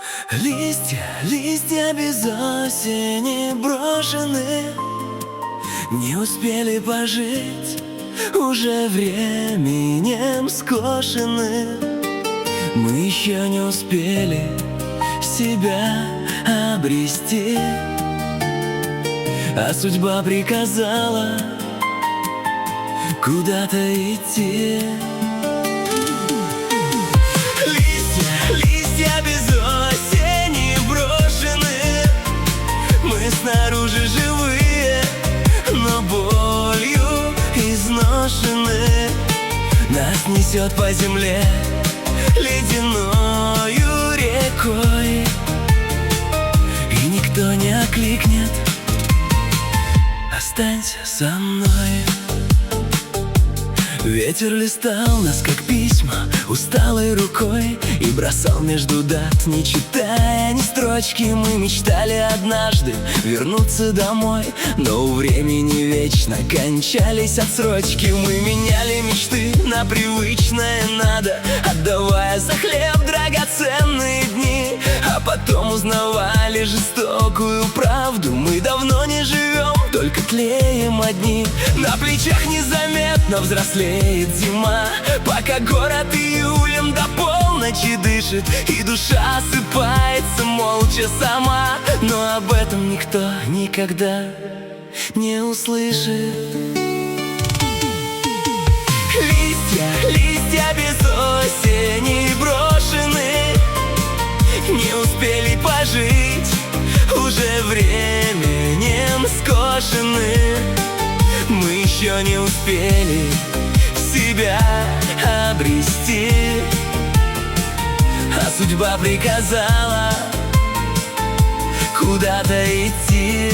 Листья, листья без осени брошены, не успели пожить, уже временем скошены. Мы еще не успели себя обрести, а судьба приказала куда-то идти. Листья без осени брошены, мы снаружи живые, но болью изношены. Нас несет по земле ледяною рекой, и никто не окликнет: останься со мной. Ветер листал нас, как письма, усталой рукой, и бросал между дат, не читая ни строчки. Мы мечтали однажды вернуться домой, но у времени вечно кончались отсрочки. Мы меняли мечты на привычное надо, отдавая за хлеб драгоценные дни, а потом узнавали жестокую правду: мы давно не живем, только тлеем одни. На плечах незаметно взрослеет зима, пока город июлем до полночи дышит, и душа осыпается молча сама. Но об этом никто никогда не услышит. Листья без осени брошены, не успели пожить, уже временем скошены. Мы еще не успели себя обрести, а судьба приказала куда-то идти.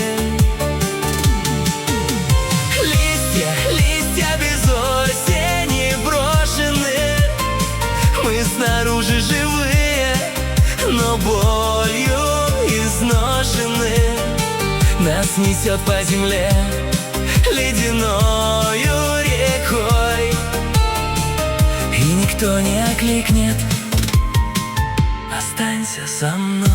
Листья без осени брошены, мы снаружи живые, но болью изношены. Нас несет по земле ледяною рекой, и никто не окликнет: останься со мной.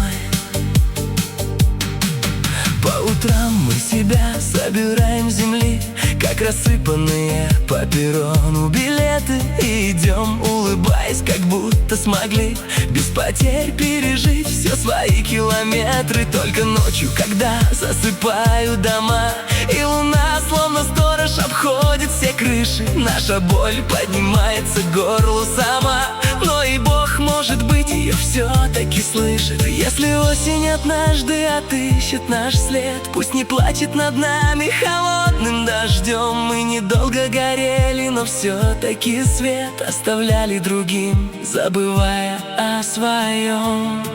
По утрам мы себя собираем с земли, как рассыпанные по перрону билеты, и идем, улыбаясь, как будто смогли без потерь пережить все свои километры. Только ночью, когда засыпают дома, и луна, словно сторож, обходит все крыши, наша боль поднимается к горлу сама. Но и Бог, может быть, ее все-таки слышит. Если осень однажды отыщет наш след, пусть не плачет над нами холодным дождем. Мы недолго горели, но все-таки свет оставляли другим, забывая о своем.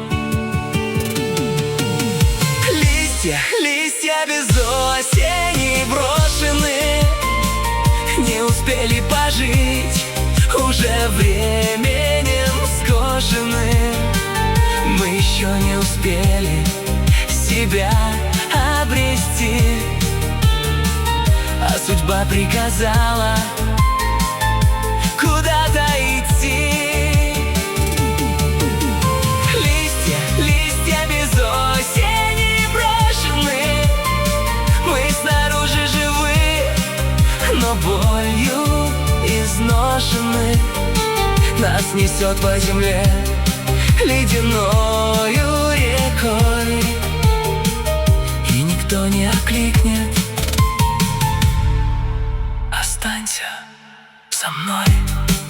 Листья без осени брошены, не успели пожить, уже временем скошены. Мы еще не успели себя обрести, а судьба приказала куда-то идти. Листья без осени брошены, мы снаружи живы, но болью изношены. Нас несет по земле ледяною рекой, и никто не окликнет: останься со мной.